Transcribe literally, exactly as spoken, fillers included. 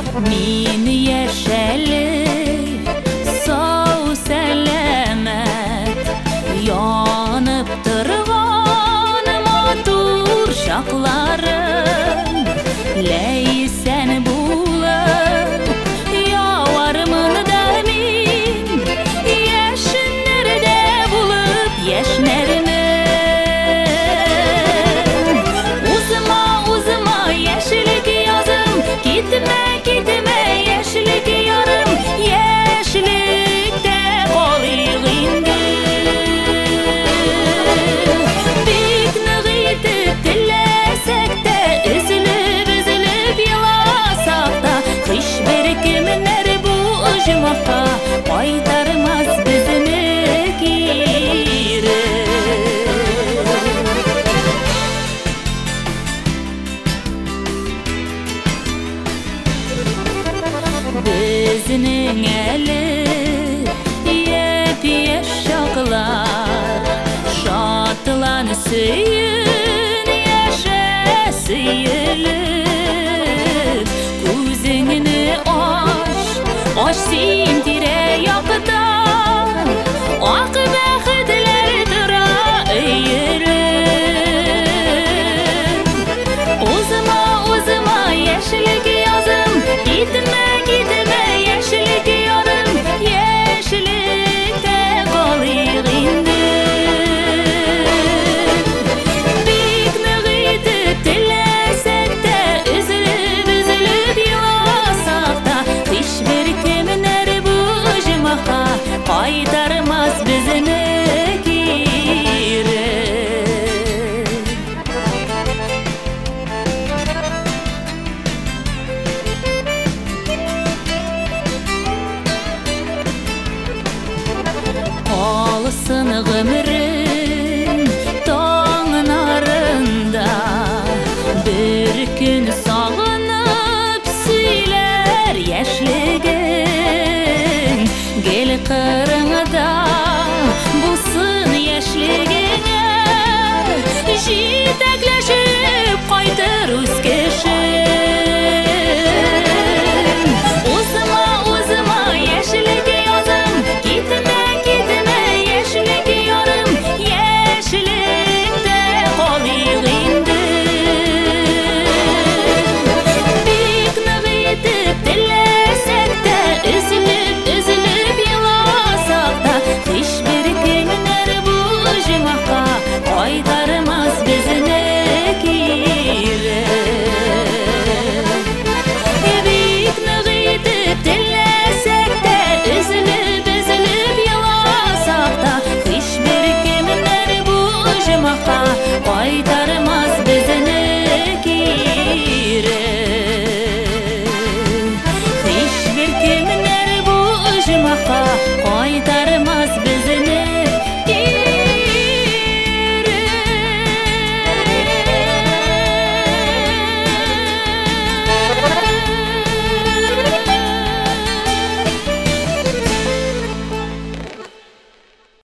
Min yeşeli sağ selamet yanıp durgan motor şaklarım leysen bulup yavarımın demin yeşinlerde bulup yeşnerimi uzma uzma yeşillik yazım gitme gitme yeşillik yarım yeşillikte kalayım indi piknik edip dilesek de üzülüp üzülüp yalasak da kış birikimleri bu ıcmakta kaytarmaz bizini geri bizning eli yep yaşaklar şatlan süyün yaşa süyülüp kuzingini aç aç sin tire yakıda ak baxtlar dura eğilip uzma uzma yeşillik yazım gitme gitme yeşillik yarım yeşillikte kalayım indi piknik edip dilesek de üzülüp üzülüp yalasak da kış birikimleri bu ıcmakta kaytarmaz bizini geri Olsun ömrüm dağın arında bir gün sağınıp söyler yaşligin gel kırında bulsun yaşligine jitekleşip kaytar üskeşin uzma uzma yeşillik yazım gitme gitme yeşillik yarım yeşillikte kalayım indi piknik edip dilesek de üzülüp üzülüp yalasak da kış birikimleri bu ıcmakta kaytarmaz bizini geri piknik edip dilesek de üzülüp üzülüp yalasak da kış birikimleri bu ıcmakta kaytarmaz